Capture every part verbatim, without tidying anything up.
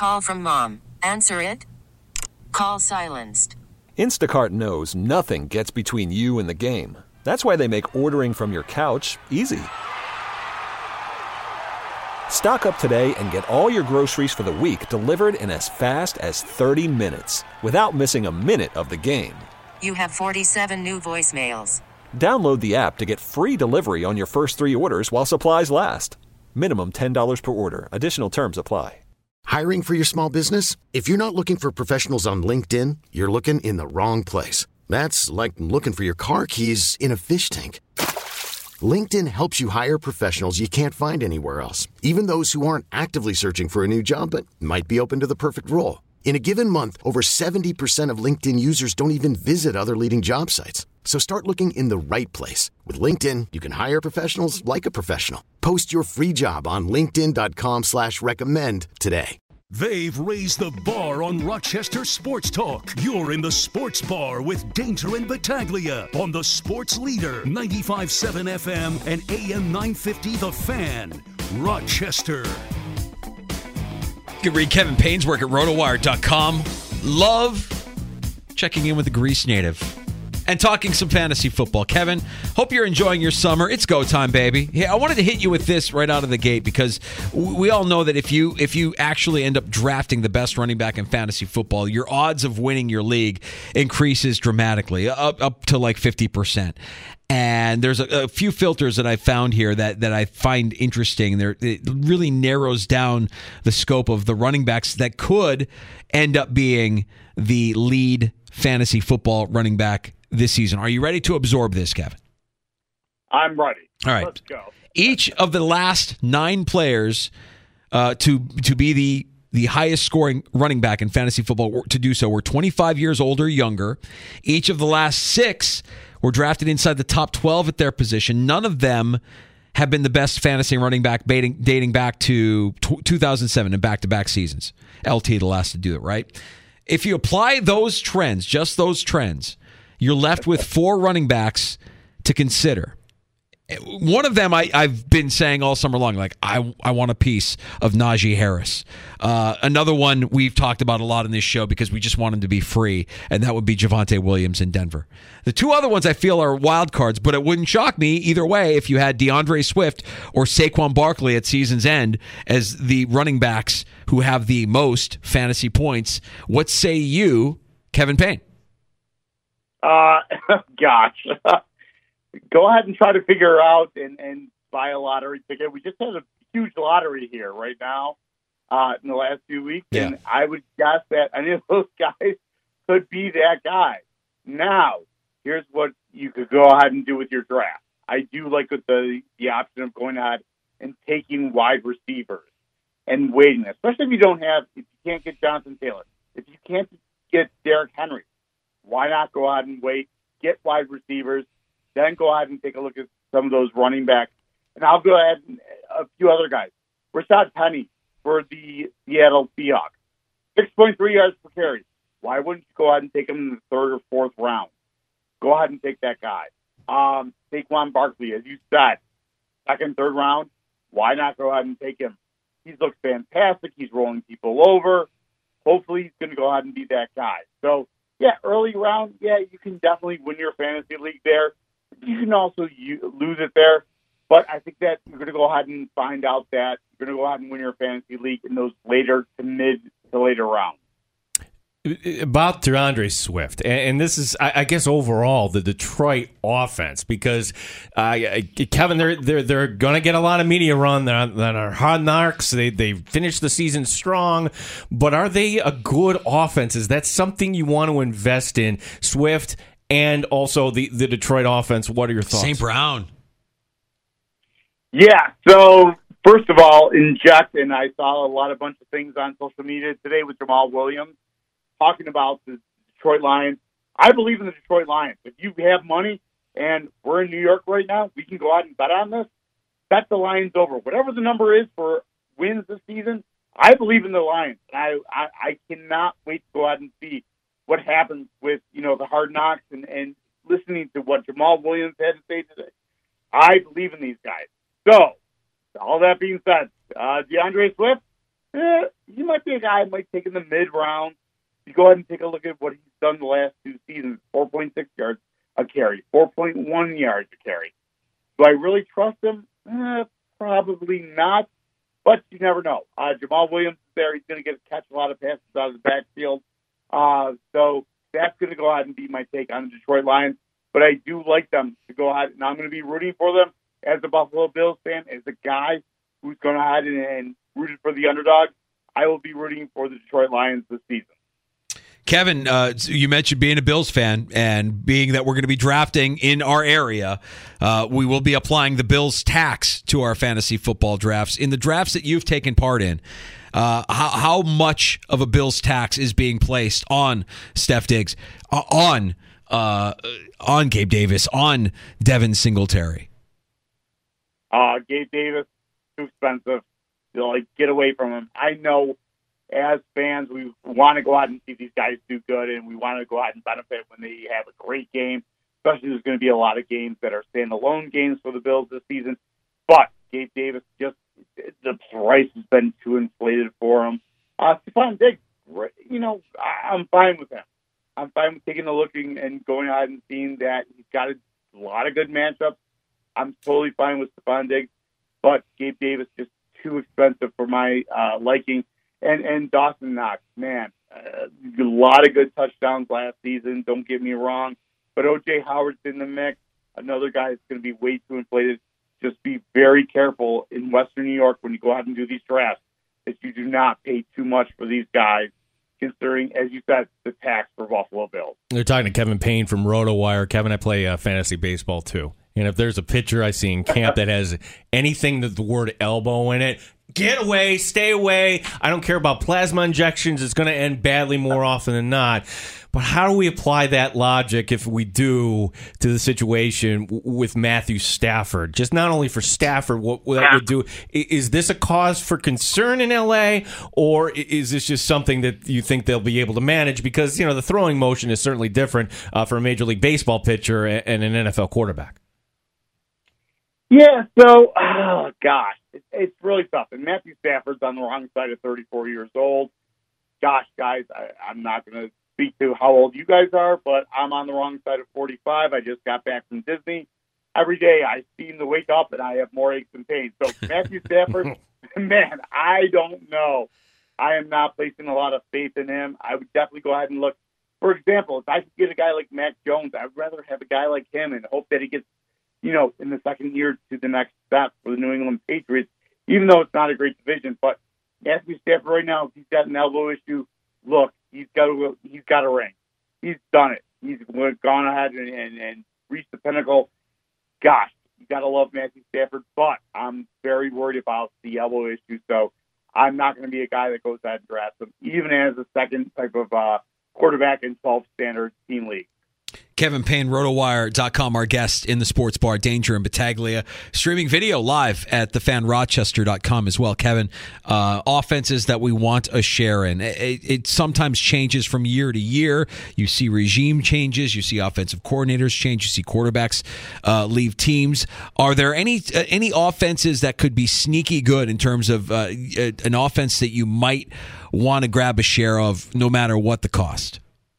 Call from mom. Answer it. Call silenced. Instacart knows nothing gets between you and the game. That's why they make ordering from your couch easy. Stock up today and get all your groceries for the week delivered in as fast as thirty minutes without missing a minute of the game. You have forty-seven new voicemails. Download the app to get free delivery on your first three orders while supplies last. Minimum ten dollars per order. Additional terms apply. Hiring for your small business? If you're not looking for professionals on LinkedIn, you're looking in the wrong place. That's like looking for your car keys in a fish tank. LinkedIn helps you hire professionals you can't find anywhere else, even those who aren't actively searching for a new job but might be open to the perfect role. In a given month, over seventy percent of LinkedIn users don't even visit other leading job sites. So start looking in the right place. With LinkedIn, you can hire professionals like a professional. Post your free job on linkedin.com slash recommend today. They've raised the bar on Rochester Sports Talk. You're in the Sports Bar with Dainter and Battaglia on the Sports Leader, ninety-five point seven F M and A M nine fifty The Fan, Rochester. You can read Kevin Payne's work at rotowire dot com. Love checking in with the Grease native and talking some fantasy football. Kevin, hope you're enjoying your summer. It's go time, baby. Yeah, I wanted to hit you with this right out of the gate because we all know that if you if you actually end up drafting the best running back in fantasy football, your odds of winning your league increases dramatically, up, up to like fifty percent. And there's a, a few filters that I found here that, that I find interesting. There, it really narrows down the scope of the running backs that could end up being the lead fantasy football running back this season. Are you ready to absorb this, Kevin? I'm ready. All right. Let's go. Each of the last nine players uh, to to be the the highest scoring running back in fantasy football to do so were twenty-five years old or younger. Each of the last six were drafted inside the top twelve at their position. None of them have been the best fantasy running back dating, dating back to two thousand seven and back-to-back seasons. L T, the last to do it, right? If you apply those trends, just those trends, you're left with four running backs to consider. One of them I, I've been saying all summer long, like, I I want a piece of Najee Harris. Uh, another one we've talked about a lot in this show because we just want him to be free, and that would be Javonte Williams in Denver. The two other ones I feel are wild cards, but it wouldn't shock me either way if you had DeAndre Swift or Saquon Barkley at season's end as the running backs who have the most fantasy points. What say you, Kevin Payne? Uh, gosh. Go ahead and try to figure out and, and buy a lottery ticket. We just had a huge lottery here right now uh, in the last few weeks, yeah. and I would guess that any of those guys could be that guy. Now, here's what you could go ahead and do with your draft. I do like with the, the option of going ahead and taking wide receivers and waiting, especially if you don't have, if you can't get Jonathan Taylor, if you can't get Derrick Henry, why not go ahead and wait, get wide receivers, then go ahead and take a look at some of those running backs. And I'll go ahead and a few other guys. Rashad Penny for the Seattle Seahawks. six point three yards per carry. Why wouldn't you go ahead and take him in the third or fourth round? Go ahead and take that guy. Um, Saquon Barkley, as you said, second, third round. Why not go ahead and take him? He's looked fantastic. He's rolling people over. Hopefully he's going to go ahead and be that guy. So, yeah, early round, yeah, you can definitely win your fantasy league there. You can also u- lose it there, but I think that you're going to go ahead and find out that you're going to go ahead and win your fantasy league in those later to mid to later rounds. About DeAndre Swift, and this is, I guess, overall the Detroit offense, because uh, Kevin, they're they're they're going to get a lot of media run. They're on, they're on Hard Knocks. They they finished the season strong, but are they a good offense? Is that something you want to invest in? Swift and also the the Detroit offense. What are your thoughts? Saint Brown. Yeah. So first of all, inject, and I saw a lot of bunch of things on social media today with Jamal Williams talking about the Detroit Lions. I believe in the Detroit Lions. If you have money and we're in New York right now, we can go out and bet on this. Bet the Lions over. Whatever the number is for wins this season, I believe in the Lions. I, I, I cannot wait to go out and see what happens with, you know, the Hard Knocks and, and listening to what Jamal Williams had to say today. I believe in these guys. So, all that being said, uh, DeAndre Swift, eh, he might be a guy I might take in the mid round. You go ahead and take a look at what he's done the last two seasons: four point six yards a carry, four point one yards a carry. Do I really trust him? Eh, probably not, but you never know. Uh, Jamal Williams is there. He's going to get catch a lot of passes out of the backfield. Uh, so that's going to go ahead and be my take on the Detroit Lions. But I do like them to go ahead, and I'm going to be rooting for them as a Buffalo Bills fan, as a guy who's going to ahead and, and rooted for the underdog. I will be rooting for the Detroit Lions this season. Kevin, uh, you mentioned being a Bills fan, and being that we're going to be drafting in our area, uh, we will be applying the Bills tax to our fantasy football drafts. In the drafts that you've taken part in, uh, how, how much of a Bills tax is being placed on Steph Diggs, uh, on uh, on Gabe Davis, on Devin Singletary? Uh, Gabe Davis, too expensive. You know, like, get away from him. I know as fans, we want to go out and see these guys do good, and we want to go out and benefit when they have a great game. Especially, there's going to be a lot of games that are standalone games for the Bills this season. But Gabe Davis, just the price has been too inflated for him. Uh, Stephon Diggs, you know, I'm fine with him. I'm fine with taking a look and going out and seeing that he's got a lot of good matchups. I'm totally fine with Stephon Diggs, but Gabe Davis just too expensive for my uh, liking. And and Dawson Knox, man, uh, a lot of good touchdowns last season. Don't get me wrong, but O J Howard's in the mix. Another guy that's going to be way too inflated. Just be very careful in Western New York when you go out and do these drafts that you do not pay too much for these guys, considering, as you said, the tax for Buffalo Bills. They're talking to Kevin Payne from RotoWire. Kevin, I play uh, fantasy baseball too. And if there's a pitcher I see in camp that has anything with the word elbow in it, get away, stay away. I don't care about plasma injections. It's going to end badly more often than not. But how do we apply that logic, if we do, to the situation with Matthew Stafford? Just not only for Stafford, what that would do. Is this a cause for concern in L A, or is this just something that you think they'll be able to manage? Because, you know, the throwing motion is certainly different uh, for a Major League Baseball pitcher and an N F L quarterback. Yeah, so, oh, gosh, it, it's really tough. And Matthew Stafford's on the wrong side of thirty-four years old. Gosh, guys, I, I'm not going to speak to how old you guys are, but I'm on the wrong side of forty-five. I just got back from Disney. Every day I seem to wake up and I have more aches and pains. So Matthew Stafford, man, I don't know. I am not placing a lot of faith in him. I would definitely go ahead and look. For example, if I could get a guy like Mac Jones, I'd rather have a guy like him and hope that he gets, you know, in the second year to the next step for the New England Patriots, even though it's not a great division. But Matthew Stafford right now, if he's got an elbow issue, look, he's got a, he's got a ring. He's done it. He's gone ahead and, and, and reached the pinnacle. Gosh, you got to love Matthew Stafford, but I'm very worried about the elbow issue. So I'm not going to be a guy that goes ahead and drafts him, even as a second type of uh, quarterback in twelve standard team league. Kevin Payne, rotowire dot com, our guest in the Sports Bar, Danger and Battaglia. Streaming video live at the fan rochester dot com as well. Kevin, uh, offenses that we want a share in. It, it sometimes changes from year to year. You see regime changes. You see offensive coordinators change. You see quarterbacks uh, leave teams. Are there any uh, any offenses that could be sneaky good in terms of uh, an offense that you might want to grab a share of no matter what the cost?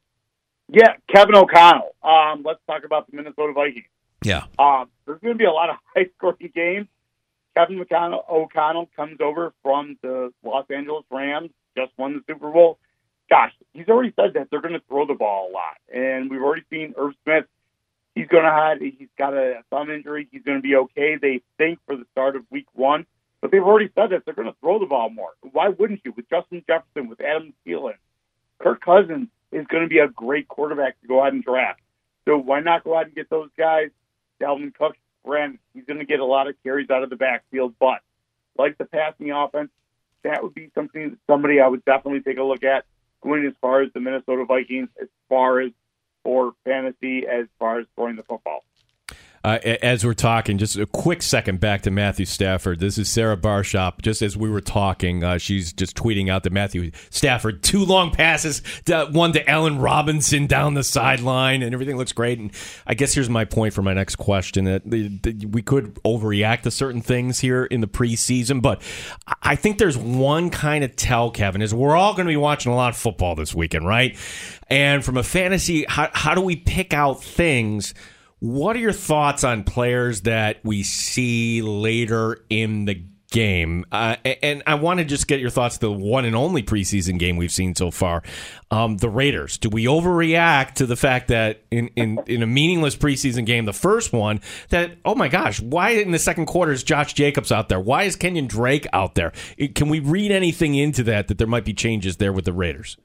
Yeah, Kevin O'Connell. Um, let's talk about the Minnesota Vikings. Yeah. Um, there's going to be a lot of high-scoring games. Kevin McConnell, O'Connell comes over from the Los Angeles Rams, just won the Super Bowl. Gosh, he's already said that they're going to throw the ball a lot. And we've already seen Irv Smith. He's going to have, he's got a thumb injury. He's going to be okay, they think, for the start of week one. But they've already said that they're going to throw the ball more. Why wouldn't you? With Justin Jefferson, with Adam Thielen, Kirk Cousins is going to be a great quarterback to go ahead and draft. So why not go ahead and get those guys? Dalvin Cook, Brand, he's going to get a lot of carries out of the backfield, but like the passing offense, that would be something somebody I would definitely take a look at going as far as the Minnesota Vikings, as far as for fantasy, as far as throwing the football. uh, as we're talking, just a quick second back to Matthew Stafford. This is Sarah Barshop. Just as we were talking, uh, she's just tweeting out that Matthew Stafford, two long passes, to, one to Allen Robinson down the sideline, and everything looks great. And I guess here's my point for my next question, that the, the, we could overreact to certain things here in the preseason, but I think there's one kind of tell, Kevin, is we're all going to be watching a lot of football this weekend, right? And from a fantasy, how, how do we pick out things? What are your thoughts on players that we see later in the game? Uh, and I want to just get your thoughts to the one and only preseason game we've seen so far, um, the Raiders. Do we overreact to the fact that in, in, in a meaningless preseason game, the first one, that, oh my gosh, why in the second quarter is Josh Jacobs out there? Why is Kenyon Drake out there? Can we read anything into that, that there might be changes there with the Raiders?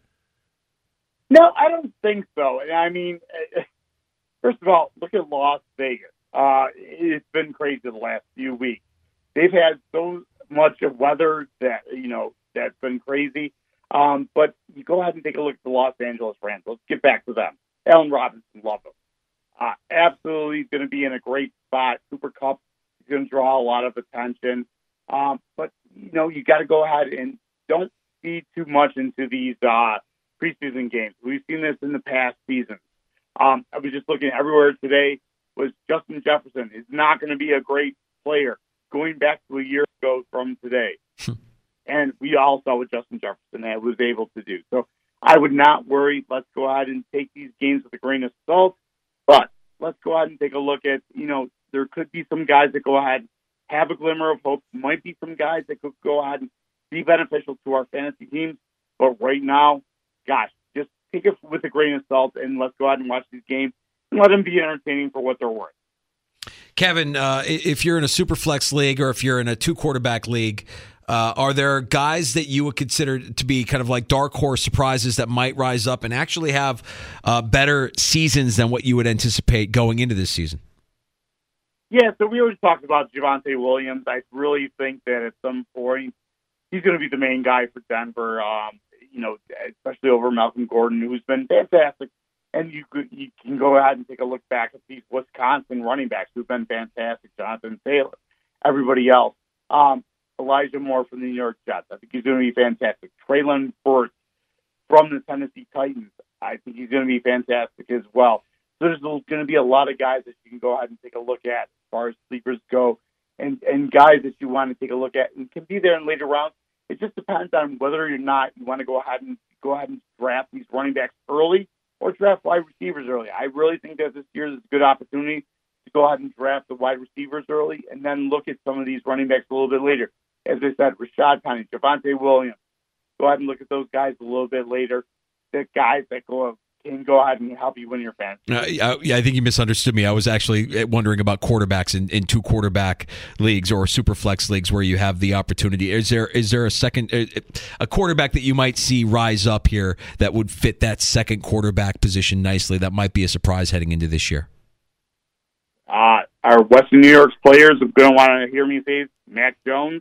No, I don't think so. I mean, first of all, look at Las Vegas. Uh, it's been crazy the last few weeks. They've had so much of weather that, you know, that's been crazy. Um, but you go ahead and take a look at the Los Angeles Rams. Let's get back to them. Allen Robinson, love him. Uh, absolutely going to be in a great spot. Cooper Kupp is going to draw a lot of attention. Um, but, you know, you got to go ahead and don't feed too much into these uh, preseason games. We've seen this in the past seasons. Um, I was just looking everywhere today was Justin Jefferson is not going to be a great player going back to a year ago from today. And we all saw what Justin Jefferson had, was able to do. So I would not worry. Let's go ahead and take these games with a grain of salt. But let's go ahead and take a look at, you know, there could be some guys that go ahead, have a glimmer of hope. Might be some guys that could go ahead and be beneficial to our fantasy teams. But right now, gosh, just take it with a grain of salt and let's go ahead and watch these games and let them be entertaining for what they're worth. Kevin, uh, if you're in a super flex league or if you're in a two quarterback league, uh, are there guys that you would consider to be kind of like dark horse surprises that might rise up and actually have uh, better seasons than what you would anticipate going into this season? Yeah, so we always talked about Javonte Williams. I really think that at some point he's going to be the main guy for Denver, um, you know, especially over Malcolm Gordon, who's been fantastic. And you could, you can go ahead and take a look back at these Wisconsin running backs who've been fantastic. Jonathan Taylor, everybody else. Um, Elijah Moore from the New York Jets. I think he's going to be fantastic. Traylon Burks from the Tennessee Titans. I think he's going to be fantastic as well. So there's going to be a lot of guys that you can go ahead and take a look at as far as sleepers go, and, and guys that you want to take a look at and can be there in later rounds. It just depends on whether or not you want to go ahead and go ahead and draft these running backs early or draft wide receivers early. I really think that this year is a good opportunity to go ahead and draft the wide receivers early and then look at some of these running backs a little bit later. As I said, Rashad Penny, Javonte Williams. Go ahead and look at those guys a little bit later. The guys that go can go ahead and help you win your fantasy. Uh, yeah, I think you misunderstood me. I was actually wondering about quarterbacks in, in two quarterback leagues or super flex leagues where you have the opportunity. Is there is there a second a quarterback that you might see rise up here that would fit that second quarterback position nicely? That might be a surprise heading into this year. Uh, our Western New York players are going to want to hear me say Mac Jones.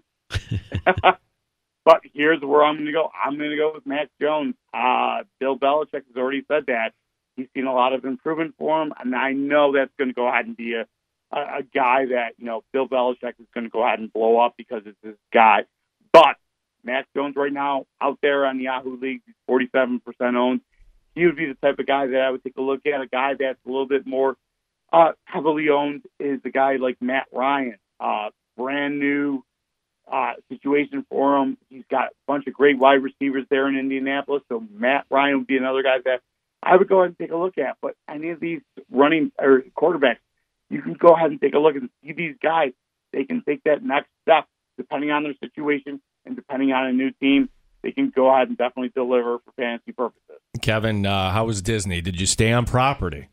But here's where I'm going to go. I'm going to go with Mac Jones. Uh, Bill Belichick has already said that. He's seen a lot of improvement for him, and I know that's going to go ahead and be a, a, a guy that, you know, Bill Belichick is going to go ahead and blow up because it's his guy. But Mac Jones right now out there on Yahoo League, he's forty-seven percent owned. He would be the type of guy that I would take a look at. A guy that's a little bit more uh, heavily owned is a guy like Matt Ryan, uh, brand new Uh, situation for him. He's got a bunch of great wide receivers there in Indianapolis, so Matt Ryan would be another guy that I would go ahead and take a look at. But any of these running or quarterbacks, you can go ahead and take a look and see these guys. They can take that next step depending on their situation and depending on a new team. They can go ahead and definitely deliver for fantasy purposes. Kevin, uh, how was Disney? Did you stay on property?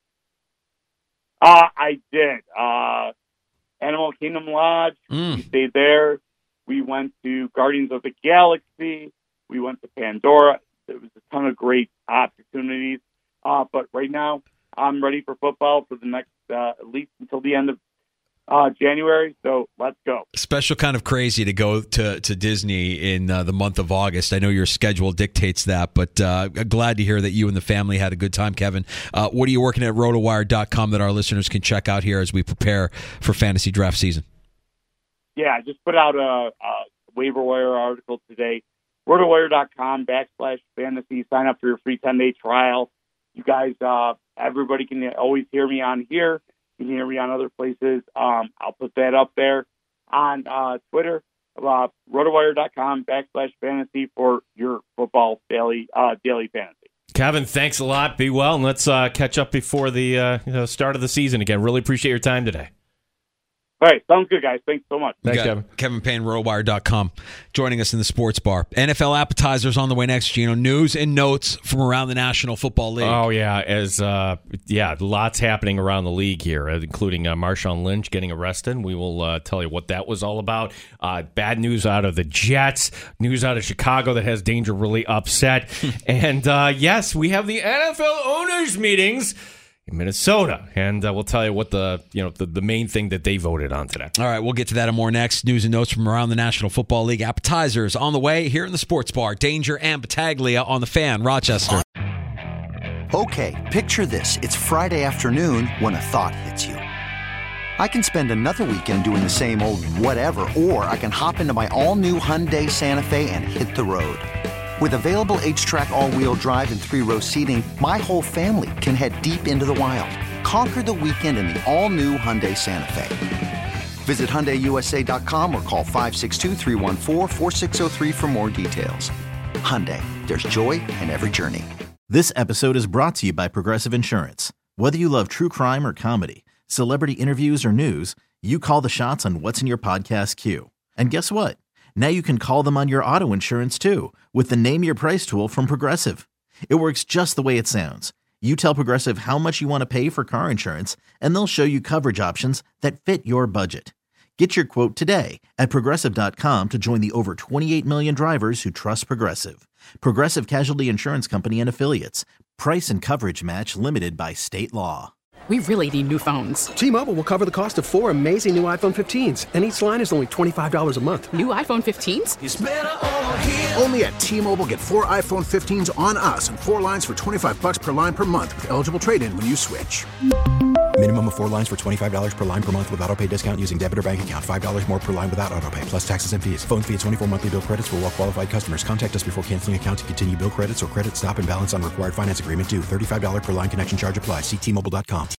Uh, I did. Uh, Animal Kingdom Lodge. Mm. We stayed there. We went to Guardians of the Galaxy. We went to Pandora. There was a ton of great opportunities. Uh, but right now, I'm ready for football for the next, uh, at least until the end of uh, January. So let's go. Special kind of crazy to go to, to Disney in uh, the month of August. I know your schedule dictates that, but uh, glad to hear that you and the family had a good time, Kevin. Uh, what are you working at rotowire dot com that our listeners can check out here as we prepare for fantasy draft season? Yeah, I just put out a, a waiver wire article today. rotowire dot com backslash fantasy. Sign up for your free ten-day trial. You guys, uh, everybody can always hear me on here. You can hear me on other places. Um, I'll put that up there on uh, Twitter, uh, rotowire dot com backslash fantasy for your football daily uh, daily fantasy. Kevin, thanks a lot. Be well, and let's uh, catch up before the uh, you know, start of the season again. Really appreciate your time today. All right, sounds good, guys. Thanks so much. Thanks, Kevin. Kevin Payne, rotowire dot com, joining us in the sports bar. N F L appetizers on the way next, Gino. News and notes from around the National Football League. Oh, yeah. As uh, yeah, lots happening around the league here, including uh, Marshawn Lynch getting arrested. We will uh, tell you what that was all about. Uh, bad news out of the Jets, news out of Chicago that has Danger really upset. and, uh, yes, we have the N F L owners meetings in Minnesota, and uh, we'll tell you what the you know the, the main thing that they voted on today. All right, we'll get to that and more next. News and notes from around the National Football League. Appetizers on the way here in the sports bar. Danger and Battaglia on the Fan, Rochester. Okay, picture this. It's Friday afternoon when a thought hits you. I can spend another weekend doing the same old whatever, or I can hop into my all-new Hyundai Santa Fe and hit the road. With available H-Track all-wheel drive and three-row seating, my whole family can head deep into the wild. Conquer the weekend in the all-new Hyundai Santa Fe. Visit Hyundai U S A dot com or call five six two, three one four, four six zero three for more details. Hyundai, there's joy in every journey. This episode is brought to you by Progressive Insurance. Whether you love true crime or comedy, celebrity interviews or news, you call the shots on what's in your podcast queue. And guess what? Now you can call them on your auto insurance too with the Name Your Price tool from Progressive. It works just the way it sounds. You tell Progressive how much you want to pay for car insurance, and they'll show you coverage options that fit your budget. Get your quote today at Progressive dot com to join the over twenty-eight million drivers who trust Progressive. Progressive Casualty Insurance Company and Affiliates. Price and coverage match limited by state law. We really need new phones. T-Mobile will cover the cost of four amazing new iPhone fifteens, and each line is only twenty-five dollars a month. New iPhone fifteens? It's better over here. Only at T-Mobile, get four iPhone fifteens on us and four lines for twenty-five dollars per line per month with eligible trade-in when you switch. Minimum of four lines for twenty-five dollars per line per month with autopay discount using debit or bank account. five dollars more per line without autopay, plus taxes and fees. Phone fee at twenty-four monthly bill credits for well-qualified customers. Contact us before canceling account to continue bill credits or credit stop and balance on required finance agreement due. thirty-five dollars per line connection charge applies. See T Mobile dot com.